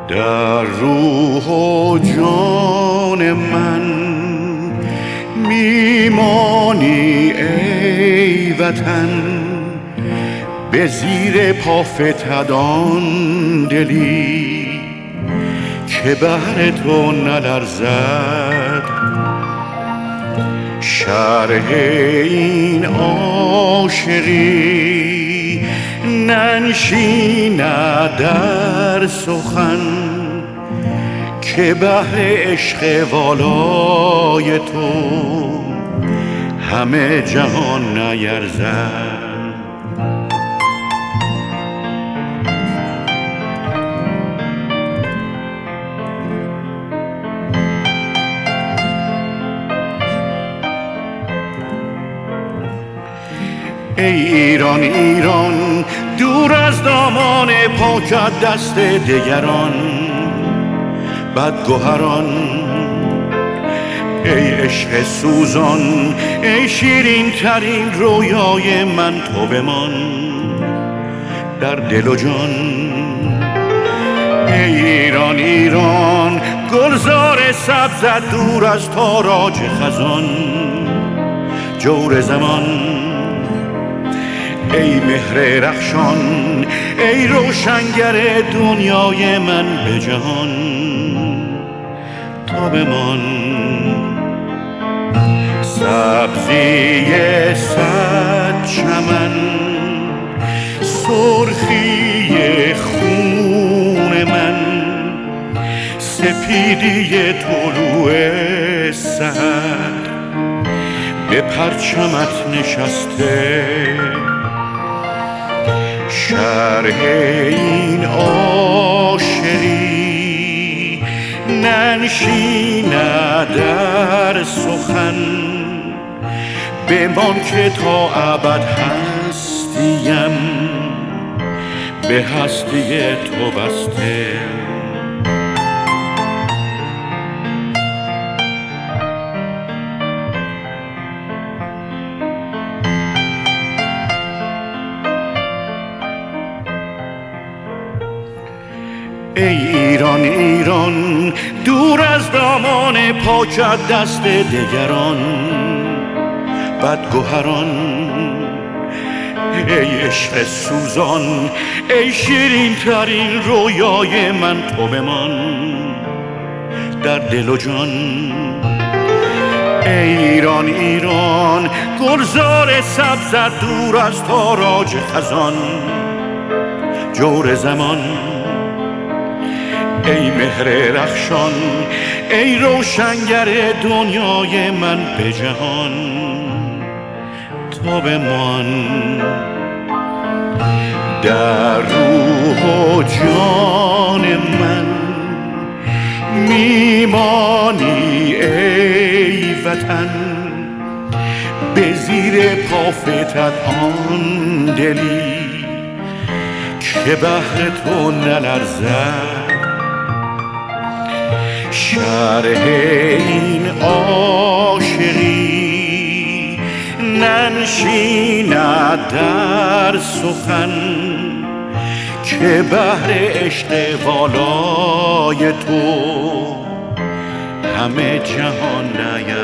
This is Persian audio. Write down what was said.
در روح و جان من میمانی ای وطن، به زیر پا فتد آن دلی که بهر تو نلرزد. شرح این عاشقی ننشیند در سخن، که بهر عشق والای تو همه جهان نیرزد. ای ایران ایران، دور از دامان پاکت دست دگران بدگوهران. ای عشق سوزان، ای شیرین ترین رویای من، تو بمان در دل و جان. ای ایران ایران، گلزار سبزت دور از تاراج خزان جور زمان. ای مهر رخشان، ای روشنگر دنیای من به جهان، تا بمان. سبزی صد چمن، سرخی خون من، سپیدی طلوع سحر به پرچمت نشسته. شرح این عاشقی ننشیند در سخن، بمان که تا ابد هستیم به هستی تو بسته. ای ایران ایران، دور از دامان پاکت دست دگران بدگوهران. ای عشق سوزان، ای شیرین ترین رویای من، تو بمان در دل و جان. ای ایران ایران، گلزار سبزت دور از تاراج خزان جور زمان. ای مهر رخشان، ای روشنگر دنیای من به جهان، تا بمان در روح و جان من. میمانی ای وطن، به زیر پا فتد آن دلی که بهر تو نلرزد. شرح این عاشقی ننشیند در سخن، که بهر عشق والای تو همه جهان نیرزد.